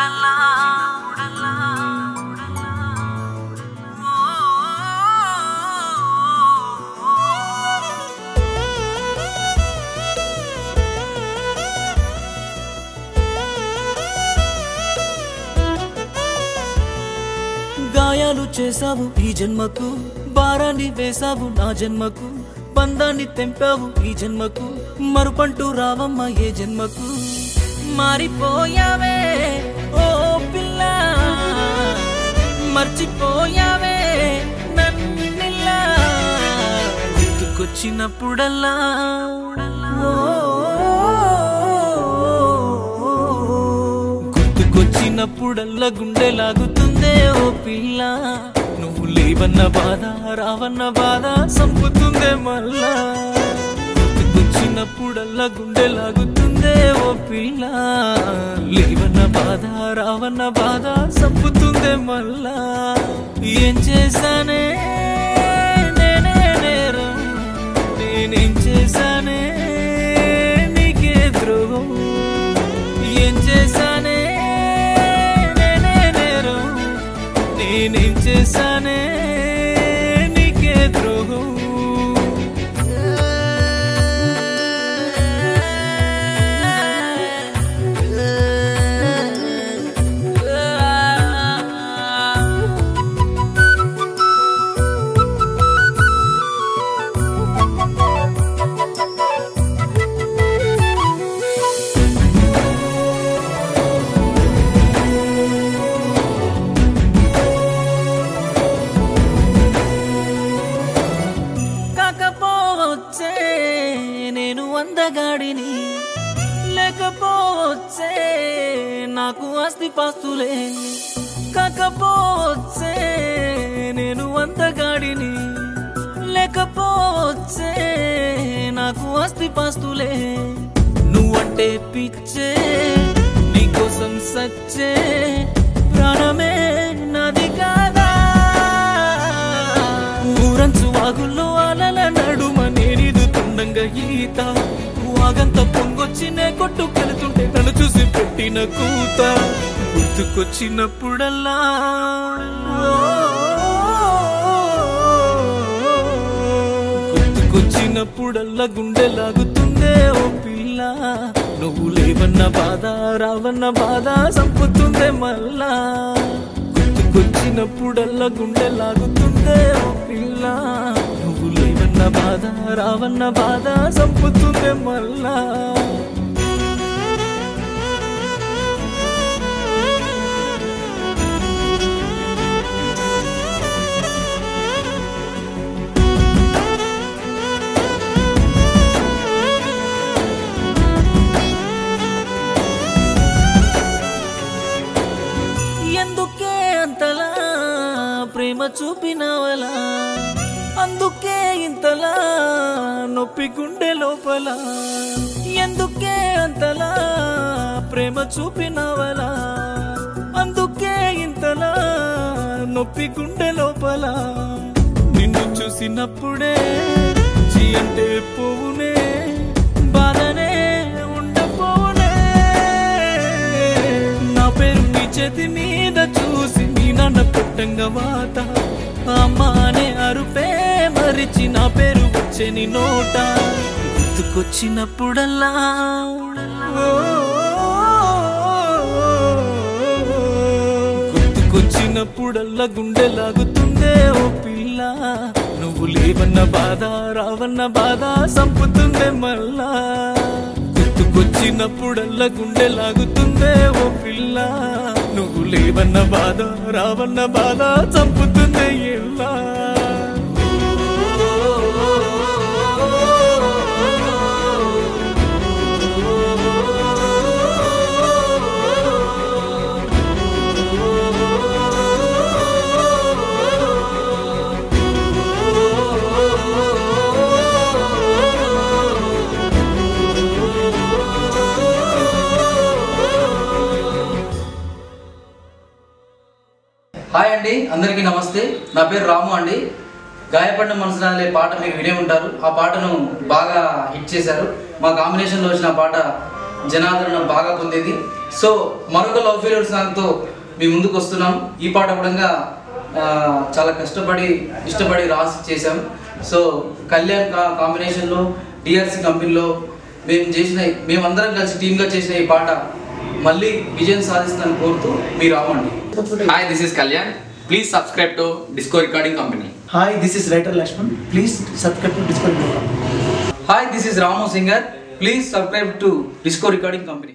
గాయాలు చేసావు ఈ జన్మకు, భారాన్ని వేసావు నా జన్మకు, బంధాన్ని తెంపావు ఈ జన్మకు, మరుపంటూ రావమ్మ ఏ జన్మకు. మారిపోయావే ఓ పిల్ల, మర్చిపోయావే నన్నిలా, గుర్తుకొచ్చినప్పుడల్లా గుర్తుకొచ్చినప్పుడల్లా గుండె లాగుతుందే ఓ పిల్ల. నువ్వు లేవన్న బాధ రావన్న బాధ సంపుతుందే మళ్ళా. గుర్తుకొచ్చినప్పుడల్లా గుండె లాగుతుందే ఓ పిల్ల. లేవన్న బాధ రావన్న బాధ సంపుతుందే మళ్ళా. ఏం చేశానే నేనే నేరం, నేనేం చేశానే నీకే ద్రోహం, ఏం చేశానే నేనే నేరం, నేనేం చేశానే నీకే ద్రోహం. నేను అందగాడిని, లేకపోవచ్చే నాకు ఆస్తి పాస్తులే. కాకపోవచ్చే నేను అందగాడిని, లేకపోవచ్చే నాకు ఆస్తి పాస్తులే. నువ్వంటే పిచ్చే, నీకోసం సచ్చే, ప్రాణమే నాది కాదా. ఊరంచు వాగుల్లో అలల నడుమ నేనిదు తుండంగా ఈత, వాగంత పొంగొచ్చినే కొట్టుకెళ్తుంటే నన్ను చూసి పెట్టిన కూత. గుర్తుకొచ్చినప్పుడల్లా గుర్తుకొచ్చినప్పుడల్లా గుండె లాగుతుందే ఓ పిల్ల. నువ్వు లేవన్న బాధ రావన్న బాధ సంపుతుందే మళ్ళా. గుర్తుకొచ్చినప్పుడల్లా గుండె లాగుతుందే ఓ పిల్ల. నువ్వు లేవన్న బాధ రావన్న బాధ సంపుతుందే మళ్ళా. ఎందుకే అంతలా ప్రేమ చూపినవలా, అందుకే ఇంతలా నొప్పి గుండె లోపల. ఎందుకే అంతలా ప్రేమ చూపినవలా, అందుకే ఇంతలా నొప్పి గుండె లోపల. నిన్ను చూసినప్పుడే చీ అంటే పోవునే, బాధనే ఉండపోవునే. నా పేరు నీ చేతి మీద చూసి నీ నాన్న పుట్టంగా వాత, అమ్మ అనే అరుపే మరిచి నా పేరు వచ్చే నీ నోట. గుర్తుకొచ్చినప్పుడల్లా గుర్తుకొచ్చినప్పుడల్లా గుండె లాగుతుందే ఓ పిల్ల. నువ్వు లేవన్న బాధ రావన్న బాధ సంపుతుందే మళ్ళా. గుర్తుకొచ్చినప్పుడల్లా గుండె లాగుతుందే ఓ పిల్ల. నువ్వు లేవన్న బాధ రావన్న బాధ చంపుతుందే ఎలా. హాయ్ అండి, అందరికీ నమస్తే. నా పేరు రాము అండి. గాయపడిన మనసులే పాట మీరు వినే ఉంటారు. ఆ పాటను బాగా హిట్ చేశారు. మా కాంబినేషన్లో వచ్చిన పాట జనాదరణ బాగా పొందేది. సో మరొక లవ్ ఫెయిల్యూర్ సాంగ్తో మీ ముందుకు వస్తున్నాం. ఈ పాట కూడా చాలా ఇష్టపడి రాసి చేశాం. సో కళ్యాణ్ కాంబినేషన్లో డిఆర్సి కంపెనీలో మేమందరం కలిసి టీమ్గా చేసిన ఈ పాట మళ్ళీ విజయం సాధిస్తుందని కోరుతూ మీ రాము అండి. Hi, this is Kalyan. Please subscribe to Disco Recording Company. Hi, this is writer Lakshman. Please subscribe to Disco Recording Company. Hi, this is Ramu singer. Please subscribe to disco recording company.